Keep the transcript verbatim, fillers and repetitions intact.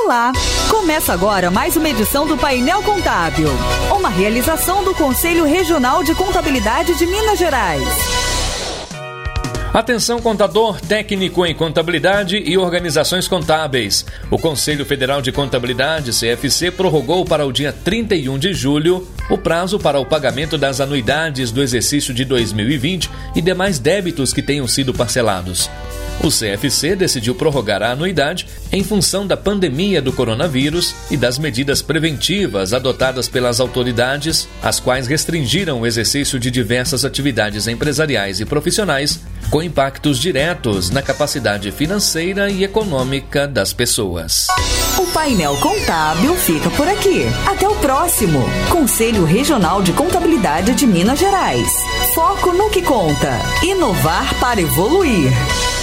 Olá! Começa agora mais uma edição do Painel Contábil, uma realização do Conselho Regional de Contabilidade de Minas Gerais. Atenção, contador, técnico em contabilidade e organizações contábeis. O Conselho Federal de Contabilidade, C F C, prorrogou para o dia trinta e um de julho o prazo para o pagamento das anuidades do exercício de dois mil e vinte e demais débitos que tenham sido parcelados. O C F C decidiu prorrogar a anuidade em função da pandemia do coronavírus e das medidas preventivas adotadas pelas autoridades, as quais restringiram o exercício de diversas atividades empresariais e profissionais, com impactos diretos na capacidade financeira e econômica das pessoas. O Painel Contábil fica por aqui. Até o próximo. Conselho Regional de Contabilidade de Minas Gerais. Foco no que conta. Inovar para evoluir.